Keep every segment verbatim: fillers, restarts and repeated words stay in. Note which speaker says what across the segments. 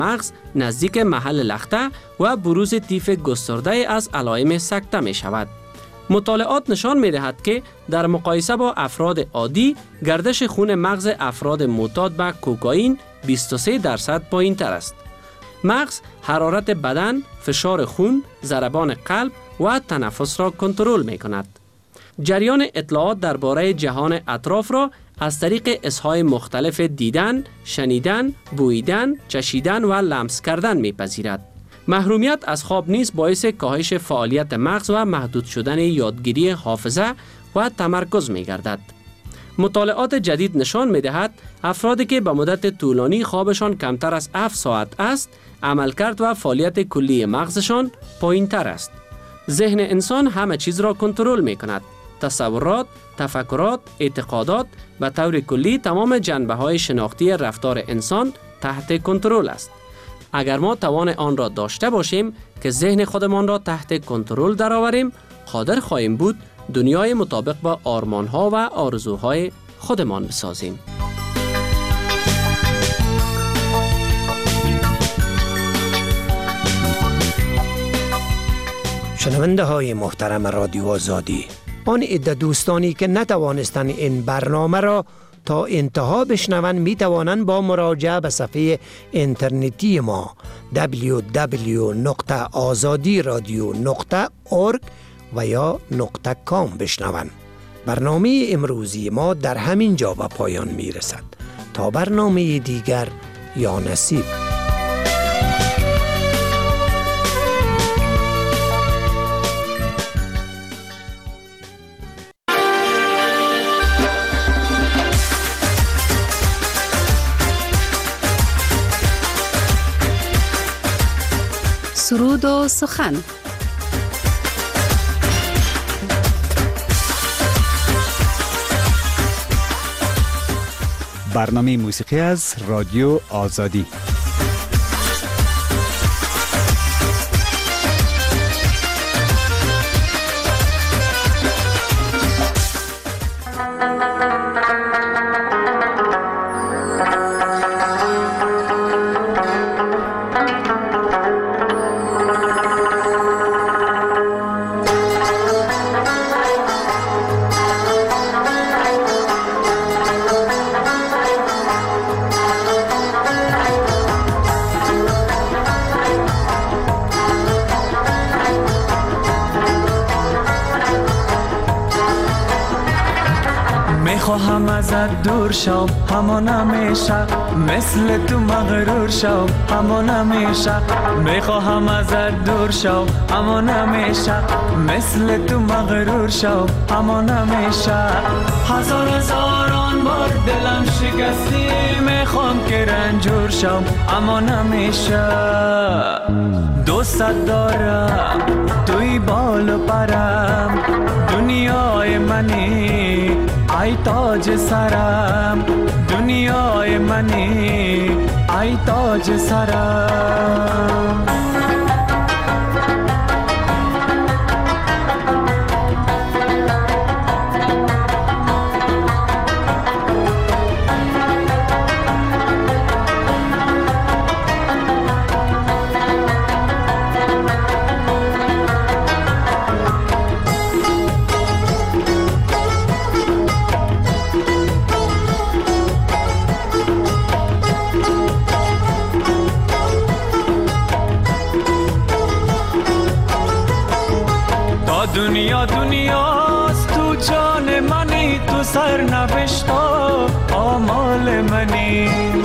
Speaker 1: مغز نزدیک محل لخته و بروز طیف گسترده از علائم سکته می شود. مطالعات نشان می دهد که در مقایسه با افراد عادی گردش خون مغز افراد معتاد به کوکائین بیست و سه درصد پایین تر است. مغز حرارت بدن، فشار خون، ضربان قلب و تنفس را کنترل می کند. جریان اطلاعات درباره جهان اطراف را از طریق حس‌های مختلف دیدن، شنیدن، بوییدن، چشیدن و لمس کردن می‌پذیرد. محرومیت از خواب نیز باعث کاهش فعالیت مغز و محدود شدن یادگیری حافظه و تمرکز می‌گردد. مطالعات جدید نشان می‌دهد افرادی که به مدت طولانی خوابشان کمتر از هفت ساعت است، عملکرد و فعالیت کلی مغزشان پایین‌تر است. ذهن انسان همه چیز را کنترل می‌کند. تصورات، تفکرات، اعتقادات و طور کلی تمام جنبه‌های شناختی رفتار انسان تحت کنترل است. اگر ما توان آن را داشته باشیم که ذهن خودمان را تحت کنترل درآوریم، قادر خواهیم بود دنیای مطابق با آرمان‌ها و آرزوهای خودمان بسازیم.
Speaker 2: شنونده های محترم رادیو آزادی، آن عده دوستانی که نتوانستند این برنامه را تا انتها بشنوند می توانند با مراجعه به صفحه اینترنتی ما دبلیو دبلیو دبلیو دات آزادی رادیو دات اورگ و یا .کام بشنوند. برنامه امروزی ما در همین جا به پایان می رسد. تا برنامه دیگر، یا نصیب.
Speaker 3: سرود و سخن.
Speaker 4: برنامه موسیقی از رادیو آزادی.
Speaker 5: میخواهم ازت دور شم همان همیشه، مثل تو مغرور شم همان همیشه. میخواهم ازت دور شم همان همیشه، مثل تو مغرور شم همان همیشه. هزار هزاران بار دلم شکستی، میخوام که رنجور شم همان همیشه. دوست دارم توی بال و پرم، دنیای منی ای تاج سرم، دنیای منی ای تاج سرم. دنیا دنیاست تو جان منی، تو سر نوشتا آمال منی.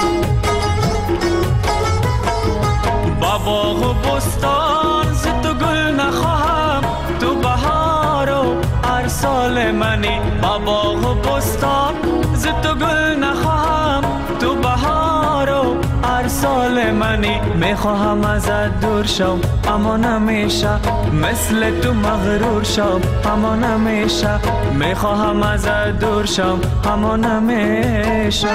Speaker 5: با باغ و بستان ز تو گل نخواهم، تو بهار و هر سال منی. با باغ و بستان ز تو گل نخواهم، تو بهار و هر سال منی. میخواهم ازت دور شم اما نمیشه، مثل تو مغرور شم اما نمیشه. میخواهم ازت دور شم اما نمیشه.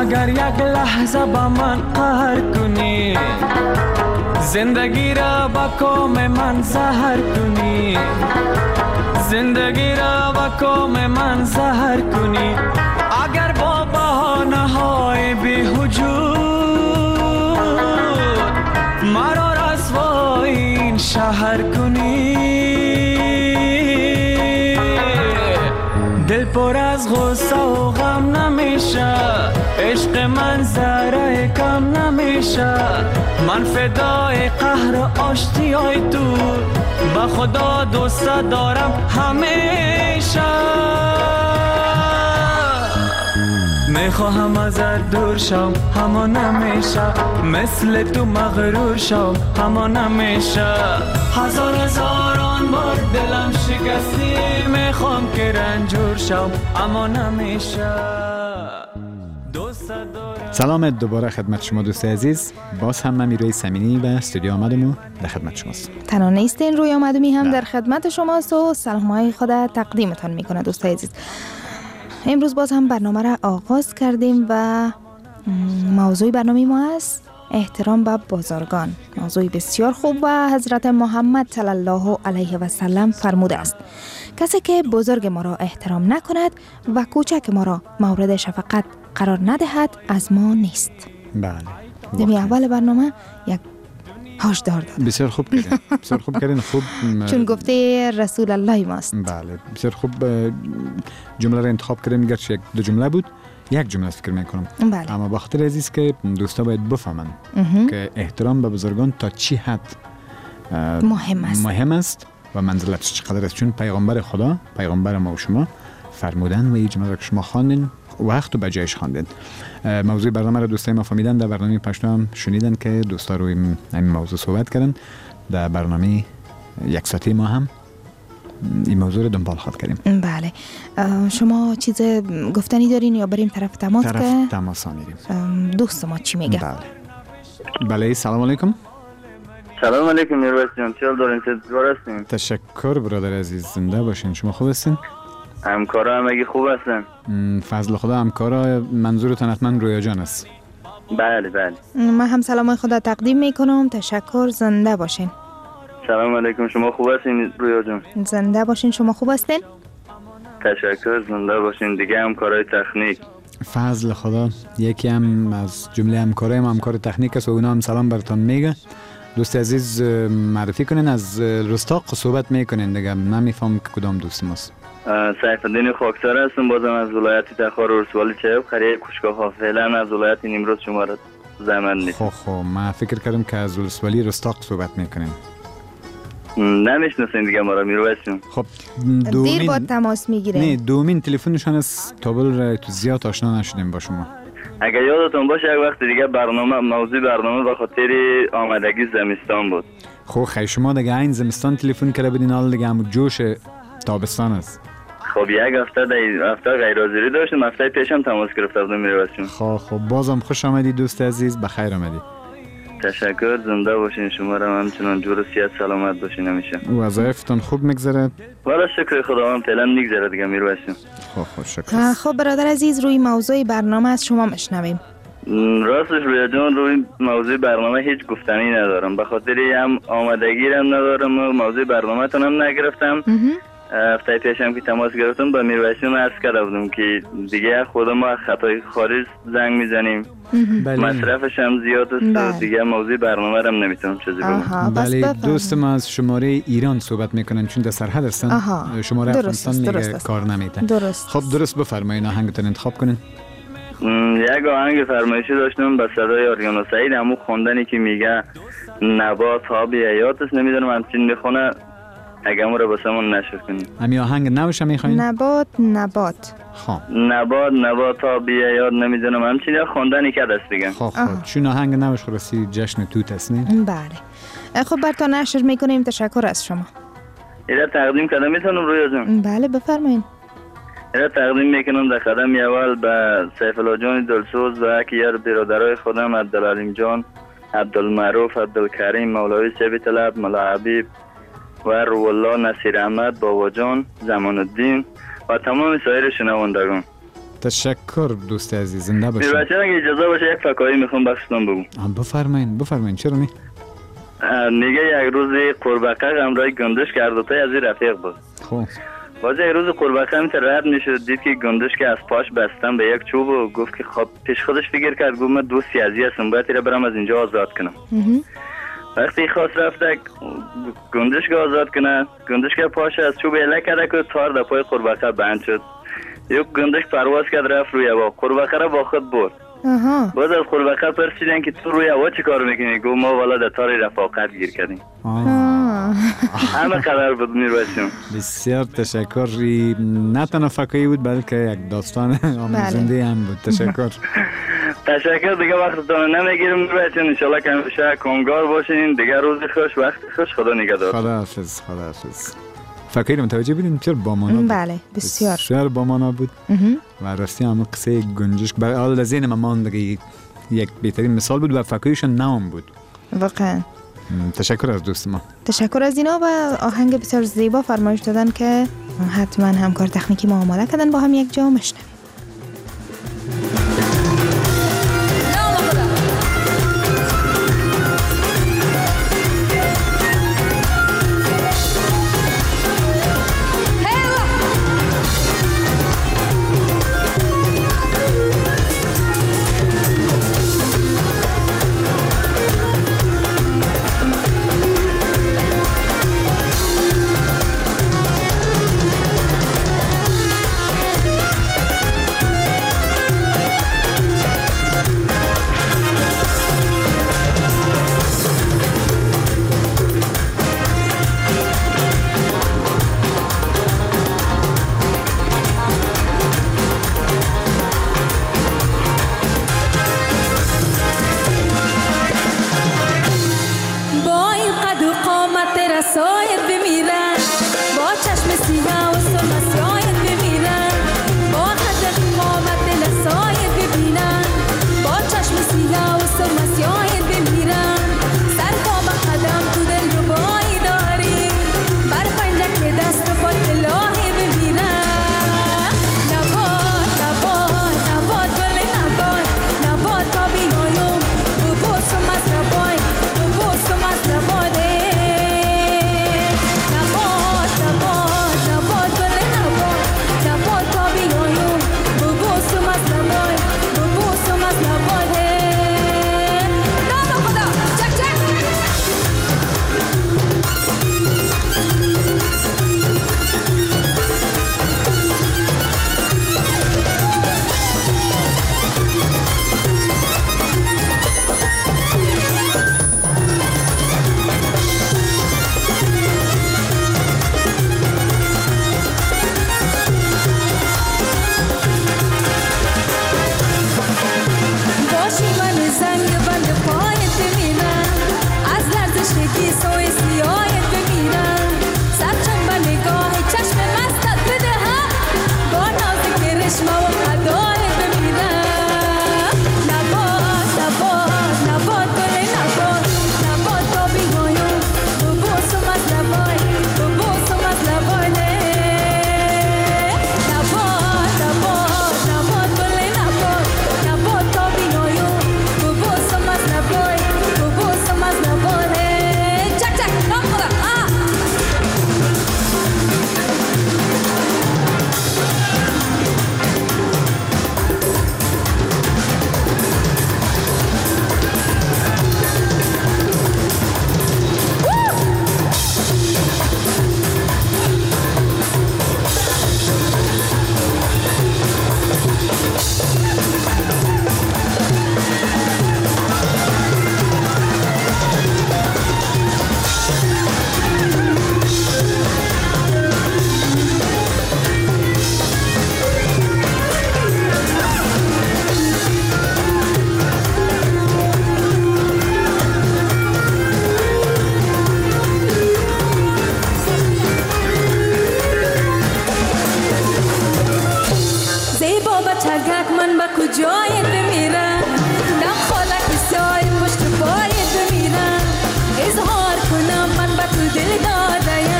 Speaker 5: اگر یک لحظه با من قهر کنی، زندگی را با کام من زهر کنی، زندگی را با کام من زهر کنی. اگر با بهانه های بی‌وجود مرا رسوای این شهر کنی، دل پر از غصه و غم نمیشه، عشق من ذره کم نمیشه. من فدای قهر و آشتیای تو، با خدا دوست دارم همیشه. میخواهم ازت دور شم اما نمیشه، مثل تو مغرور شم اما نمیشه. هزار هزاران بار دلم شکستی، میخوام که رنجور شم اما نمیشه.
Speaker 4: سلام دوباره خدمت شما دوست عزیز. باز هم من میروی سمینی و استودیو آمدم و در خدمت شماست.
Speaker 3: تنها نیستین، روی آمدمی هم در خدمت شماست و سلامهای خود تقدیمتان میکنه دوست عزیز. امروز باز هم برنامه را آغاز کردیم و موضوع برنامه ما است احترام به بزرگان. موضوع بسیار خوب و حضرت محمد صلی الله علیه و سلم فرموده است کسی که بزرگ ما را احترام نکند و کوچک ما را مورد شفقت قرار ندهد از ما نیست.
Speaker 4: بله.
Speaker 3: دمی اول برنامه یک هشدار داد.
Speaker 4: بسیار خوب کردین. بسیار خوب کردین. خوب
Speaker 3: چون گفته رسول الله ماست.
Speaker 4: بله. بسیار خوب جمله را انتخاب کردیم. گرچه یک دو جمله بود، یک جمله فکر میکنم.
Speaker 3: بله.
Speaker 4: اما با خاطر عزیز که دوستا باید بفهمن که احترام به بزرگان تا چی حد
Speaker 3: مهم است.
Speaker 4: مهم است و منزلتش چقدر است. چون پیغمبر خدا، پیغمبر ما و شما فرمودن و این جمله را که شما خواندین وقت و بجایش خواندین. موضوع برنامه را دوستای ما فهمیدن. در برنامه پشتو هم شنیدن که دوستا روی این موضوع صحبت کردن. در برنامه یک ساعته ما هم این موضوع رو دنبال خواهد کردیم.
Speaker 3: بله. شما چیز گفتنی دارین یا بریم طرف تماس؟
Speaker 4: طرف
Speaker 3: که
Speaker 4: تماس ها میریم.
Speaker 3: دوست ما چی میگه؟
Speaker 4: بله. بله. سلام علیکم.
Speaker 6: سلام علیکم میرویس جان، چه حال دارین؟ چطور هستین؟
Speaker 4: تشکر برادر عزیز، زنده باشین. شما خوب هستین؟
Speaker 6: همکارا همگی خوب هستن؟
Speaker 4: فضل خدا. همکارا منظورتان حتما رویا جان است.
Speaker 6: بله بله.
Speaker 3: من هم سلام خدا تقدیم میکنم. تشکر، زنده باشین.
Speaker 6: سلام علیکم، شما خوب هستین رویا جان؟
Speaker 3: زنده باشین. شما خوب هستین؟
Speaker 6: تشکر، زنده باشین. دیگه همکارای تکنیک.
Speaker 4: فضل خدا. یکی هم از جمله همکارای ما همکار تکنیک است و اونا هم سلام براتون میگه. دوست عزیز معرفی کنین. از رستاق صحبت میکنین دیگه، نمیفهم که کدام دوست ماست.
Speaker 6: سیفالدین خاکسار هستم، بازم از ولایت تخار ولسوالی چایب خریه کوشگاه ها. فعلا از ولایت نیمروز شما را زحمت نیست.
Speaker 4: خب خب من فکر کردم که از ولسوالی رستاق صحبت میکنین.
Speaker 6: نمیشناسین دیگه ما را میرویس جان.
Speaker 4: خب
Speaker 3: دیر با تماس میگیرین.
Speaker 4: نه دومین تلفنشان از تابل را تو زیاد آشنا نشدیم با شما.
Speaker 6: اگر یادتون باشه یک وقت دیگه برنامه موضوع برنامه به خاطر آمدگی زمستان بود.
Speaker 4: خب خیلی شما دیگه این زمستان تلفن کرده بودین، حالا دیگه هم جوش تابستان است.
Speaker 6: خب یک هفته در هفته غیر حاضری داشتم، هفته پیشم تماس گرفته بودم میرویس.
Speaker 4: خب خب بازم خوش آمدید دوست عزیز، بخیر آمدید.
Speaker 6: تشکر، زنده باشین. شما را همچنان جور و صحت سلامت باشین همیشه.
Speaker 4: وظایفتون خوب میگذره؟
Speaker 6: والا شکر خداوند فعلا میگذره دیگه میرویس.
Speaker 4: خب خب شکر.
Speaker 3: خب برادر عزیز، روی موضوع برنامه از شما میشنویم.
Speaker 6: راستش رویا جان، روی موضوع برنامه هیچ گفتنی ندارم، به خاطر هم آمدگی هم ندارم و موضوع برنامه تونم نگرفتم. هفته پیشم که تماس گرفتم با میرویسیون عرض کرده بودم که دیگه خودم ما خطای خارج زنگ میزنیم، مصرفش هم زیاد است و دیگه موضوع برنامه رو هم نمیتونم چیزی بگم.
Speaker 4: بله دوست ما از شماره ایران صحبت میکنن چون در سرحد هستن. شماره افغانستان میگه کار نمیتن.
Speaker 3: درست.
Speaker 4: خب درست بفرمایید، آهنگتون انتخاب کنین.
Speaker 6: یک آهنگ فرمایشی داشتم به صدای آریانا سعید، همون خواندنی که میگه نبات ها بی حیات است، نمیدونم همچین میخونه، اگه همون رو بسمون نشر کنیم.
Speaker 4: همی آهنگ نوش هم میخواین؟
Speaker 3: نبات نبات
Speaker 4: خب
Speaker 6: نبات نبات ها بی حیات، نمیدونم همچین یا خواندنی که دست دیگه.
Speaker 4: خب خب چون آهنگ نوش خلاصی جشن توت است نه؟
Speaker 3: بله. خب براتون نشر میکنیم. تشکر از شما.
Speaker 6: ایره تقدیم کردم میتونم رویا جان؟
Speaker 3: بله بفرمایید.
Speaker 6: ایره تقدیم میکنم در قدم اول به سیف الله جان دلسوز و یکی از برادرای خودم عبدالعلیم جان، عبدالمعروف، عبدالکریم، مولوی سیب طلب، ملا حبیب و روالله، نصیر احمد، بابا جان، زمان الدین و تمام سایر شنوندگان.
Speaker 4: تشکر دوست عزیز، زنده باشید.
Speaker 6: میربچه اگه اجازه باشه یک فکایی میخوام بخشتم بگم.
Speaker 4: بفرمایین بفرمایین. چرا نی؟
Speaker 6: میگه یک روز قرباقه همراه گندش کرد و تا از این رفیق بود.
Speaker 4: خب
Speaker 6: باز یک روز قرباقه میتر رد میشد، دید که گندش که از پاش بستم به یک چوب و گفت که خب پیش خودش فکر کرد گفت من دوستی ازی هستم، باید را برم از اینجا آزاد کنم. وقتی خواست رفته گندش که آزاد کنه، گندش که پاش از چوب اله کرده که تار در پای قرباقه بند شد. یک گندش پرواز کرد رفت روی هوا، قرباقه را با خود برد. باز از قرباقه پرسیدن که تو روی هوا چی کار میکنی؟ گفت ما والا در تار رفاقت گیر کردیم. همه قدر بود میربچم.
Speaker 4: بسیار تشکر. نه تنها فکایی بود بلکه یک داستان آموزنده هم بود. تشکر.
Speaker 6: تشکر دیگه وقتتون نمیگیرم میربچم. انشالله که همیشه کامگار باشین. دیگه روز خوش وقت خوش. خدا نگهدار.
Speaker 4: خدا حافظ. خدا حافظ. فکری متوجه بودین چرا با مانا بود؟
Speaker 3: بله بسیار
Speaker 4: بسیار با مانا بود و راستی هم قصه گنجشک برای حال ذهن من ماند که یک بهترین مثال بود و فکریشون نام بود
Speaker 3: واقعا.
Speaker 4: تشکر از دوست ما.
Speaker 3: تشکر از اینا و آهنگ بسیار زیبا فرمایش دادن که حتما همکار تکنیکی ما آماده کردن با هم یک جا مشنویم.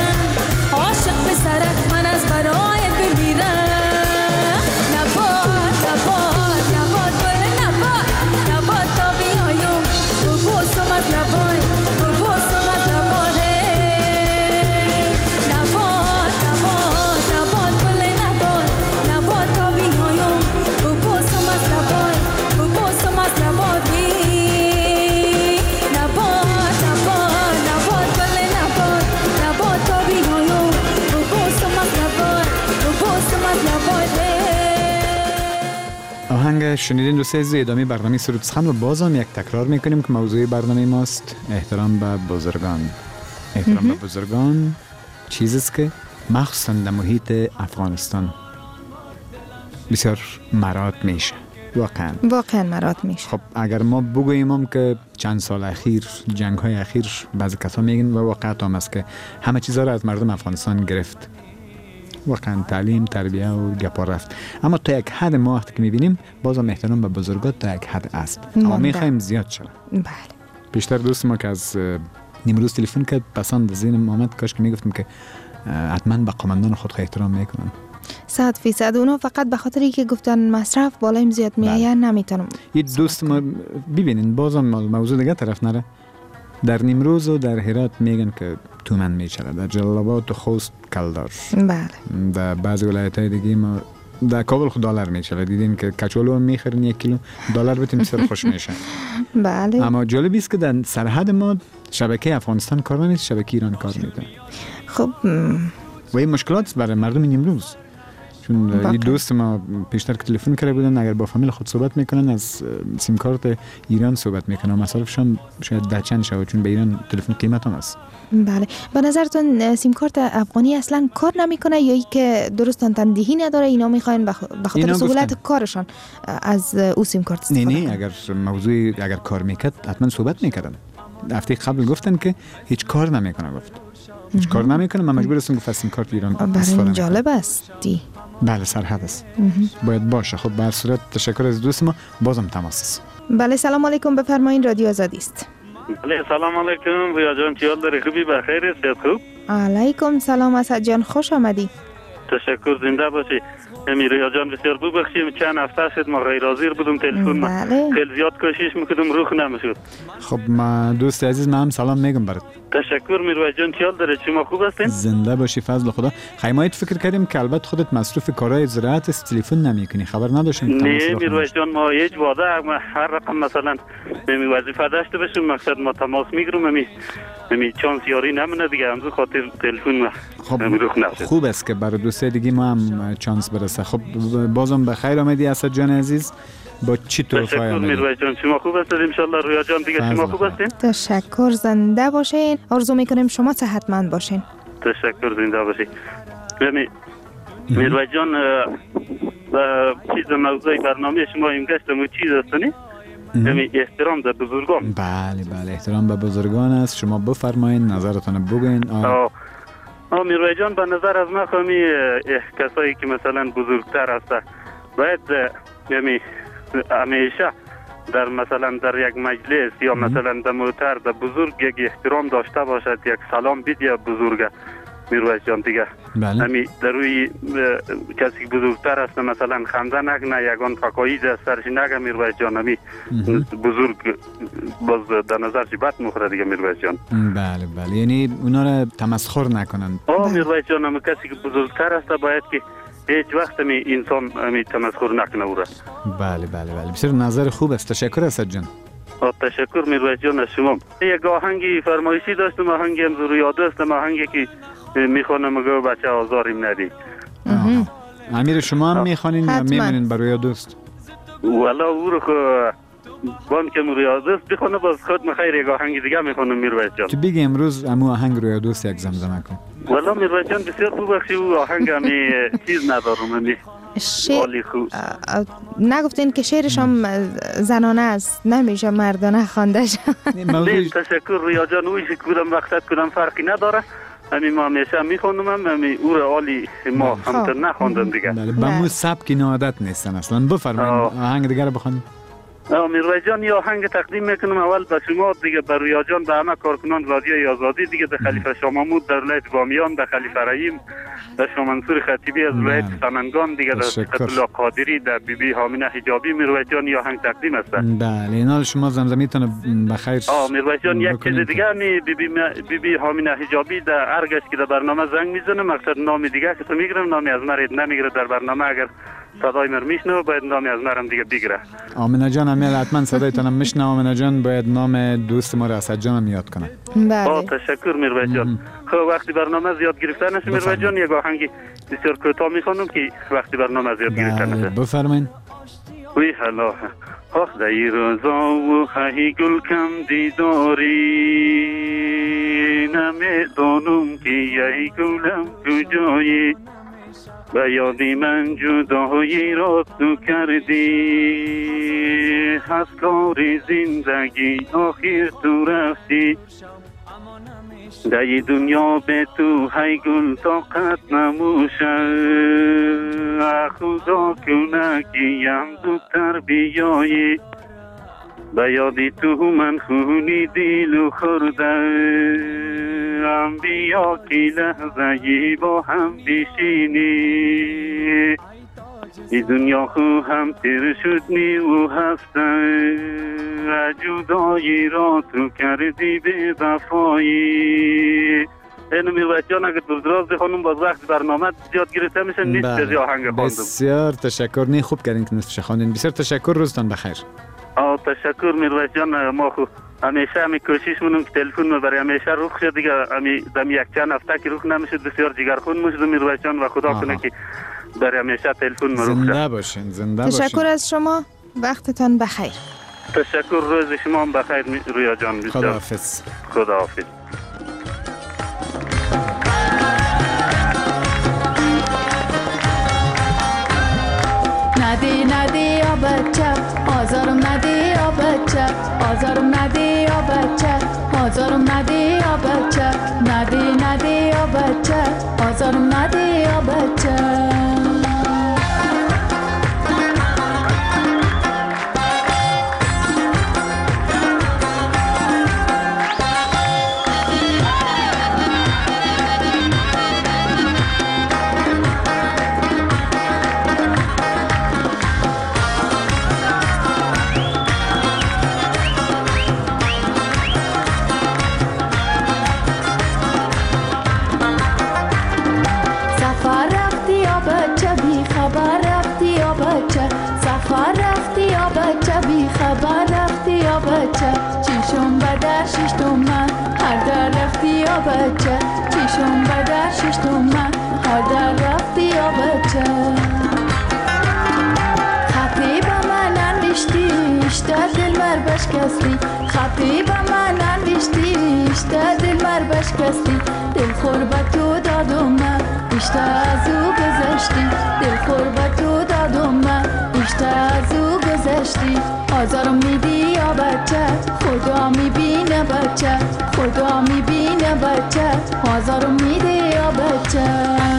Speaker 7: عاشق به سرت من از برایت بمیرم. نباد
Speaker 4: آهنگ شنیدین دوستان عزیز، ادامه برنامه سرود سخن و بازم یک تکرار میکنیم که موضوع برنامه ماست احترام به بزرگان. احترام به بزرگان چیزی است که مخصوصا در محیط افغانستان بسیار مراد میشه. واقعا
Speaker 3: واقعا مراد میشه.
Speaker 4: خب اگر ما بگوییم هم که چند سال اخیر، جنگ های اخیر، بعضی کسا میگن و واقعیت هم است که همه چیزا رو از مردم افغانستان گرفت. واقعا تعلیم، تربیه و گپا رفت. اما تا یک حد ما وقتی که میبینیم بازم احترام به بزرگات تا یک حد است. اما میخوایم زیاد شد.
Speaker 3: بله.
Speaker 4: بیشتر دوست ما که از نیمروز تلفن کرد پسند ذهنم آمد، کاش که میگفتم که حتما به قماندان خود احترام میکنن.
Speaker 3: صد فیصد. اونا فقط به خاطری که گفتن مصرف بالایم زیاد میایه نمیتونم.
Speaker 4: یه دوست ما ببینین بازم موضوع دیگه طرف نره. در نیمروز و در هرات میگن که تومن میچره، در جلال آباد و خوست کلدار.
Speaker 3: بله.
Speaker 4: در بعضی ولایت‌های دیگه ما در کابل خود دلار میچره. دیدین که کچولو هم میخرن یک کیلو دلار بتیم سر خوش میشه.
Speaker 3: بله.
Speaker 4: اما جالب است که در سرحد ما شبکه افغانستان کار نمیکنه، شبکه ایران کار میکنه.
Speaker 3: خب
Speaker 4: و این مشکلات برای مردم نیمروز. چون یه دوست ما پیشتر که تلفن کرده بودن اگر با فامیل خود صحبت میکنن از سیم کارت ایران صحبت میکنن و مصارفشون شاید ده چند شود، چون به ایران تلفن قیمت هم است.
Speaker 3: بله. به نظرتون سیم کارت افغانی اصلا کار نمیکنه یا ای که درست تندهی نداره، اینا میخواین به خاطر سهولت کارشان از او سیم کارت استفاده
Speaker 4: نه نه اگر موضوع اگر کار میکرد حتما صحبت میکردن. هفته قبل گفتن که هیچ کار نمیکنه، گفت هیچ کار نمیکنه، من مجبور هستم که سیم کارت ایران استفاده کنم.
Speaker 3: جالب است دی.
Speaker 4: بله سرحد است. باید باشه. خب به هر صورت تشکر از دوست ما، بازم تماس است.
Speaker 3: بله سلام علیکم، بفرمایید رادیو آزادی است.
Speaker 7: بله سلام علیکم ریا جان، چی حال داری؟ خوبی؟ بخیر است؟ خوب؟
Speaker 3: علیکم سلام اسد جان، خوش آمدی.
Speaker 7: تشکر، زنده باشی. امیر ریا جان بسیار ببخشید چند هفته شد ما غیر حاضر بودم تلفن.
Speaker 3: بله.
Speaker 7: خیلی زیاد کوشش میکردم روح نمیشد.
Speaker 4: خب ما دوست عزیز ما هم سلام میگم برات.
Speaker 7: تشکر میروی جان، چی حال داره؟ شما خوب هستین؟
Speaker 4: زنده باشی فضل خدا. خیمایت فکر کردیم که البته خودت مصروف کارهای زراعت است، تلفن نمیکنی، خبر نداشتیم.
Speaker 7: نه میروی جان، ما هیچ واده هر رقم مثلا می وظیفه داشته باشیم مقصد ما تماس میگیرم، می می چانس یاری نمونه دیگه، همزو خاطر تلفن ما.
Speaker 4: خب خوب است که برای دوستای دیگه ما هم چانس برسه. خب بازم بخیر آمدی اسد جان عزیز. با چی توفای آمدی؟
Speaker 7: تشکر میروی جان، شما خوب هستید ان شاء الله. رویا جان دیگه شما خوب هستین؟
Speaker 3: تشکر، زنده باشین. آرزو میکنیم شما صحتمند باشین.
Speaker 7: تشکر، زنده باشی. می میروی جان چیز موضوع برنامه شما این گشتم چیز هستنی؟ یعنی احترام در بزرگان.
Speaker 4: بله بله احترام به بزرگان است. شما بفرمایید نظرتون بگوین.
Speaker 7: آه آه میروی جان به نظر از من خمی کسایی که مثلا بزرگتر هسته باید یعنی همیشه در مثلا در یک مجلس یا مثلا در موتر در بزرگ یک احترام داشته باشد، یک سلام بدید بزرگه میروی جان دیگه.
Speaker 4: بله.
Speaker 7: همی در روی کسی بزرگتر است مثلا خنده نکنه، یگان فقاید از سرش نگه میروی جان، همی بزرگ باز در نظرش بد مخوره دیگه میروی جان.
Speaker 4: بله بله یعنی اونا را تمسخر نکنن.
Speaker 7: آه میروی جان، همی کسی که بزرگتر است باید که هیچ وقت می انسان می تمسخر نکنه او را.
Speaker 4: بله بله بله بسیار نظر خوب است. تشکر اسد جان.
Speaker 7: تشکر میروی جان از شما. یک آهنگی فرمایشی داشتم، آهنگی هم زور یاد است، آهنگی که میخوانم مگه بچه آزاریم ندی.
Speaker 4: امیر شما هم میخوانین یا میمونین برای دوست؟
Speaker 7: والا او رو بان که روی دوست بخونه باز خود مخیر یک آهنگ دیگه میخوانم میروی جان.
Speaker 4: تو بگی امروز امو آهنگ روی دوست یک زمزمه کن.
Speaker 7: والا میروی جان بسیار خوب بخشی او آهنگ همی چیز ندارم همی
Speaker 3: شعر نگفتین که شعرش هم زنانه است، نمیشه مردانه خوانده شد.
Speaker 7: تشکر رویا جان، اوی که کدام مقصد کدام فرقی نداره، همین ما همیشه میخوانم، همین او را عالی ما همتر نخواندم دیگه.
Speaker 4: بله با مو سبک این عادت نیستن اصلا. بفرمایید آهنگ دیگه رو بخوانید.
Speaker 7: میروی جان یه آهنگ تقدیم میکنم اول به شما دیگه، به رویا جان، به همه کارکنان رادیوی آزادی دیگه، به خلیفه شاه محمود در ولایت بامیان، به خلیفه رحیم، به شاه منصور خطیبی از ولایت سمنگان دیگه، در صفت الله قادری، در بی بی هامینه حجابی، میروی جان یه آهنگ تقدیم است.
Speaker 4: بله اینا شما زمزمیتون بخیر.
Speaker 7: آه میروی جان یک چیز دیگه می بی بی بی بی هامینه حجابی در ارگش که در برنامه زنگ میزنه، مقصد نام دیگه که تو میگیرم، نامی از مرید نمیگیره در برنامه، اگر صدای من میشنوه باید نامی از مرم دیگه بگیره. آمنه
Speaker 4: جان امیل حتما صدایتان میشنوه. آمنه جان باید نام دوست ما را اسد جان یاد کنه.
Speaker 3: بله.
Speaker 7: تشکر میروی جان. خب وقتی برنامه زیاد گرفته نشه میروی جان یک آهنگی بسیار کوتاه میخوانم که وقتی برنامه زیاد گرفته نشه.
Speaker 4: بفرمایید.
Speaker 7: وی حالا آخ دی روزا و هی گل کم دیداری نمیدانم که یه گلم کجایی به یادی من جدایی را تو کردی از کار زندگی آخر تو رفتی در دنیا به تو هی گل طاقت نموشه خدا کنه که یم زودتر بیایی به یادی تو من خونی دیلو خوردم بیا که لحظه با هم بشینی ای دنیا خو هم تیر شد نی و هسته جدایی را تو کردی به وفایی. اینو میروید جان اگر دردراز خانم باز وقت برنامه زیاد گرفته میشه نیست بزی آهنگ خواندم.
Speaker 4: بسیار تشکر، نه خوب کردین که نصفش خواندین. بسیار تشکر، روزتان بخیر.
Speaker 7: آه تشکر میروید جان. ما خو همیشه همی کوشش مونم که تلفن ما برای همیشه روخ شد دیگه همی دم یک چند هفته که روخ نمیشد بسیار جگرخون میشد میروید جان و خدا کنه که برای همیشه تلفن ما روخ شد.
Speaker 4: زنده باشین، زنده باشین.
Speaker 3: تشکر از شما، وقتتان بخیر.
Speaker 7: تشکر، روز شما هم بخیر رویا جان.
Speaker 4: خداحافظ.
Speaker 7: خداحافظ.
Speaker 8: نده نده یا بچه آزارم نده یا بچه آزارم نده یا بچه آزارم نده یا بچه نده نده یا بچه آزارم نده یا بچه چیشم به در شش تومن هر در رفتی یا بچه چیشم به در شش تومن هر در رفتی یا بچه خطی به من انوشتی اشته دل مر بشکستی خطی به من انوشتی اشته دل مر بشکستی دل خور به تو دادم من اشته از او گذشتی دل خور به تو دادم من اشته از او گذشتی آزارم میدی یا بچه خدا میبینه بچه خدا میبینه بچه آزارم میده یا بچه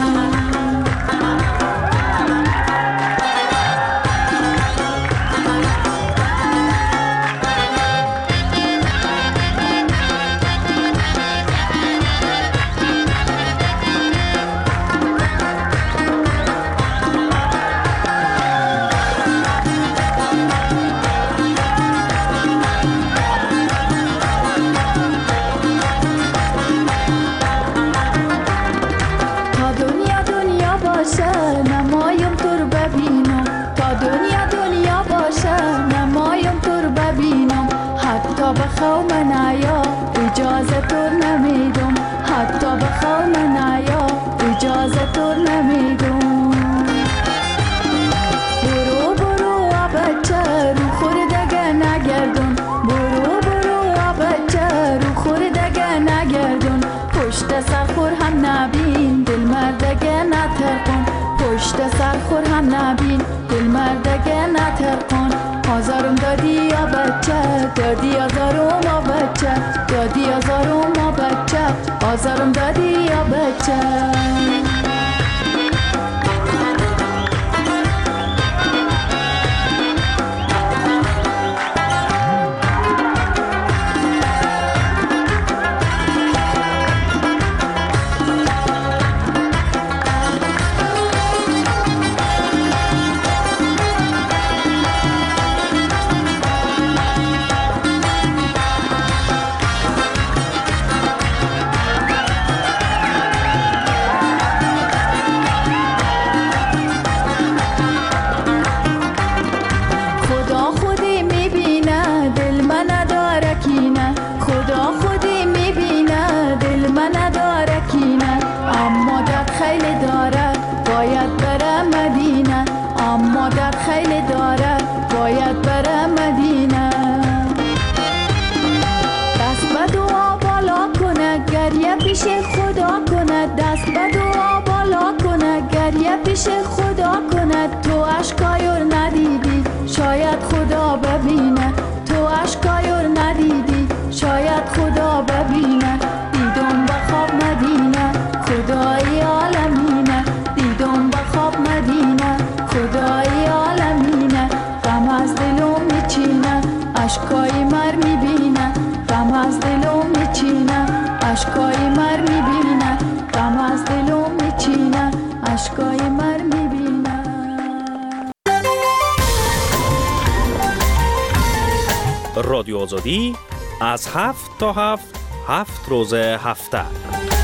Speaker 8: بخواه من آیا اجازه تو نمیدم حتی بخواه من آیا اجازه تو نمیدم برو برو بچه رو خوردگه نگردون برو برو بچه رو خوردگه نگردون پشت سر خور هم نبین دل مردگه نترکن پشت سر خور هم نبین دل مردگه نترکن آزارم دادی یا بچه دادی آزارم یا بچه دادی آزارم یا بچه آزارم دادی یا بچه اما در خیل دارد باید بره مدینه. دست به دعا بالا کنه گریه پیش خدا کنه، دست به دعا بالا کنه گریه پیش خدا کنه. تو اشکایور ندیدی شاید خدا ببینه، تو اشکایور ندیدی شاید خدا ببینه. دیدم به خواب مدینه خدای عالمینه، دیدم به خواب مدینه خدای عالمینه. غم از دلم میچینه اشکای مر میبینه، غم از دلم میچینه اشکای مر میبینه، غم از دلم میچینه اشکای مر میبینه.
Speaker 9: رادیو آزادی از هفت تا هفت هفت روز هفته